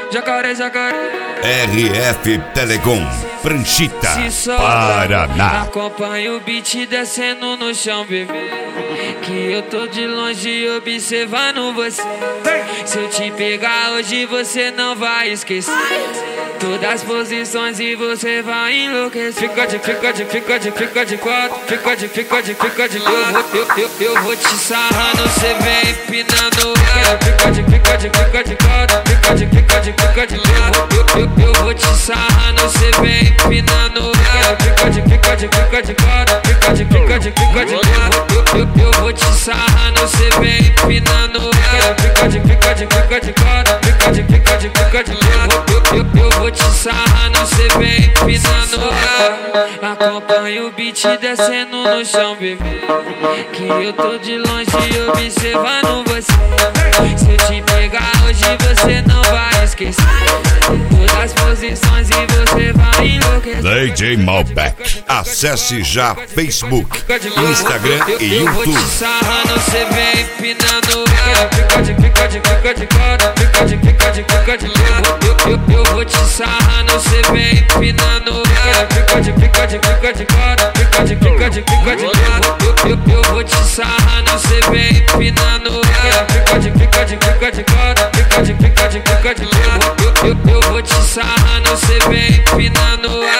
Jacaré, jacaré. RF Telecom, Pranchita, Se solta, Paraná. acompanha o beat descendo no chão, bebê. Que eu tô de longe observando você. Se eu te pegar hoje você não vai esquecer todas as posições e você vai enlouquecer. Fica de quatro, fica de quatro. Eu vou te sarrando, cê vem empinando. Fica de quatro, fica de quatro. Eu vou te sarrando, cê vem empinando. Fica de quatro. Eu vou te sarrando, cê vem empinando. Fica de quatro. Eu vou te sarrando, cê vem empinando. Acompanha o beat descendo no chão, bebê. Que eu tô de longe observando você. Se eu te pegar hoje você não vai esquecer todas as posições e você vai enlouquecer. DJ Malbec. Acesse já Facebook, Instagram e Eu vou te YouTube. sarrando, cê vem empinando. Eu vou te sarrando, cê vem empinando. Eu vou te sarrando, cê vem empinando. Eu vou te sarrando, cê vem empinando.